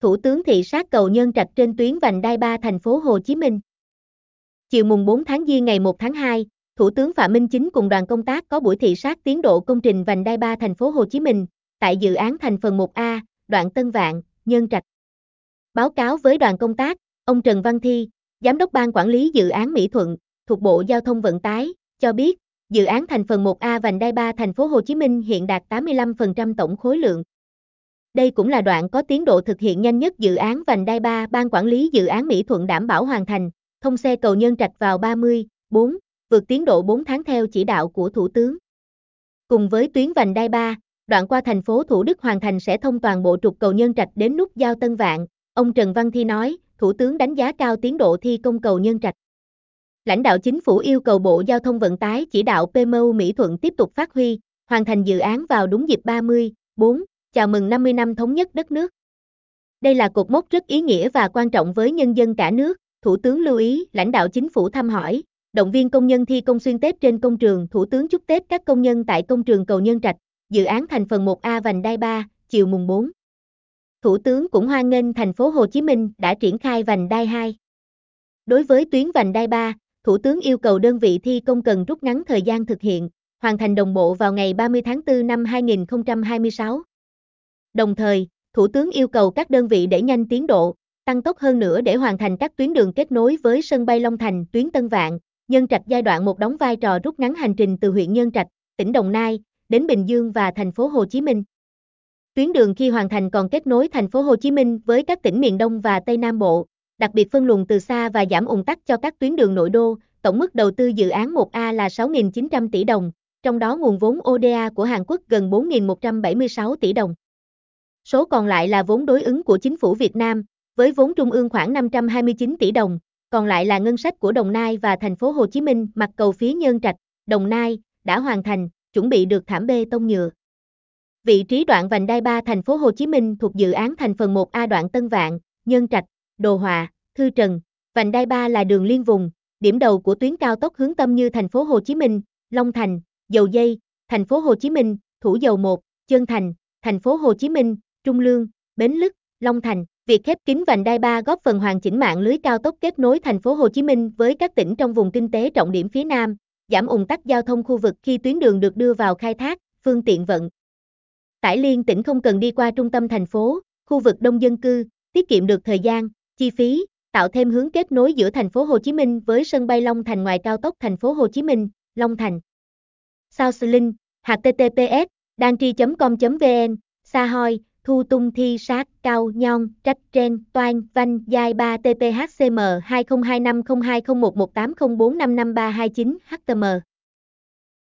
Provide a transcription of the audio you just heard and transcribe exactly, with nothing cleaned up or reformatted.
Thủ tướng thị sát cầu Nhân Trạch trên tuyến vành đai ba thành phố Hồ Chí Minh. Chiều mùng bốn tháng Giêng ngày một tháng hai, Thủ tướng Phạm Minh Chính cùng đoàn công tác có buổi thị sát tiến độ công trình vành đai ba thành phố Hồ Chí Minh tại dự án thành phần một A, đoạn Tân Vạn, Nhân Trạch. Báo cáo với đoàn công tác, ông Trần Văn Thi, Giám đốc Ban Quản lý Dự án Mỹ Thuận, thuộc Bộ Giao thông Vận tải, cho biết, dự án thành phần một A vành đai ba thành phố Hồ Chí Minh hiện đạt tám mươi lăm phần trăm tổng khối lượng. Đây cũng là đoạn có tiến độ thực hiện nhanh nhất dự án vành đai ba. Ban Quản lý Dự án Mỹ Thuận đảm bảo hoàn thành thông xe cầu Nhân Trạch vào ba mươi, bốn, vượt tiến độ bốn tháng theo chỉ đạo của Thủ tướng. Cùng với tuyến vành đai ba, đoạn qua thành phố Thủ Đức hoàn thành sẽ thông toàn bộ trục cầu Nhân Trạch đến nút giao Tân Vạn. Ông Trần Văn Thi nói, Thủ tướng đánh giá cao tiến độ thi công cầu Nhân Trạch. Lãnh đạo chính phủ yêu cầu Bộ Giao thông Vận tải chỉ đạo pê em ô Mỹ Thuận tiếp tục phát huy, hoàn thành dự án vào đúng dịp ba mươi, bốn, chào mừng năm mươi năm thống nhất đất nước. Đây là cột mốc rất ý nghĩa và quan trọng với nhân dân cả nước. Thủ tướng lưu ý, lãnh đạo chính phủ thăm hỏi, động viên công nhân thi công xuyên Tết trên công trường. Thủ tướng chúc Tết các công nhân tại công trường cầu Nhân Trạch, dự án thành phần một A vành đai ba, chiều mùng bốn. Thủ tướng cũng hoan nghênh thành phố Hồ Chí Minh đã triển khai vành đai hai. Đối với tuyến vành đai ba, Thủ tướng yêu cầu đơn vị thi công cần rút ngắn thời gian thực hiện, hoàn thành đồng bộ vào ngày ba mươi tháng tư năm hai nghìn không trăm hai mươi sáu. Đồng thời, Thủ tướng yêu cầu các đơn vị đẩy nhanh tiến độ, tăng tốc hơn nữa để hoàn thành các tuyến đường kết nối với sân bay Long Thành, tuyến Tân Vạn, Nhân Trạch giai đoạn một đóng vai trò rút ngắn hành trình từ huyện Nhân Trạch, tỉnh Đồng Nai, đến Bình Dương và thành phố Hồ Chí Minh. Tuyến đường khi hoàn thành còn kết nối thành phố Hồ Chí Minh với các tỉnh miền Đông và Tây Nam Bộ, đặc biệt phân luồng từ xa và giảm ùn tắc cho các tuyến đường nội đô. Tổng mức đầu tư dự án một A là sáu nghìn chín trăm tỷ đồng, trong đó nguồn vốn ô đê a của Hàn Quốc gần bốn nghìn một trăm bảy mươi sáu tỷ đồng. Số còn lại là vốn đối ứng của chính phủ Việt Nam, với vốn trung ương khoảng năm trăm hai mươi chín tỷ đồng, còn lại là ngân sách của Đồng Nai và thành phố Hồ Chí Minh. Mặt cầu phía Nhân Trạch, Đồng Nai đã hoàn thành, chuẩn bị được thảm bê tông nhựa. Vị trí đoạn vành đai ba thành phố Hồ Chí Minh thuộc dự án thành phần một A đoạn Tân Vạn, Nhân Trạch, Đồ Họa, Thư Trần. Vành đai ba là đường liên vùng, điểm đầu của tuyến cao tốc hướng tâm như thành phố Hồ Chí Minh, Long Thành, Dầu Giây, thành phố Hồ Chí Minh, Thủ Dầu một, Trơn Thành, thành phố Hồ Chí Minh, Trung Lương, Bến Lức, Long Thành. Việc khép kín vành đai ba góp phần hoàn chỉnh mạng lưới cao tốc kết nối thành phố Hồ Chí Minh với các tỉnh trong vùng kinh tế trọng điểm phía Nam, giảm ùn tắc giao thông khu vực khi tuyến đường được đưa vào khai thác, phương tiện vận tải liên tỉnh không cần đi qua trung tâm thành phố, khu vực đông dân cư, tiết kiệm được thời gian, chi phí, tạo thêm hướng kết nối giữa thành phố Hồ Chí Minh với sân bay Long Thành ngoài cao tốc thành phố Hồ Chí Minh, Long Thành. South H T T P S đan tri chấm com chấm vn, Sa Hoi, Thu Tung Thi Sát, Cao, Nhon, Trách Tren, Toan, Vanh, Giai ba T P H C M hai không hai năm không hai không một một tám không bốn năm năm ba hai chín H T M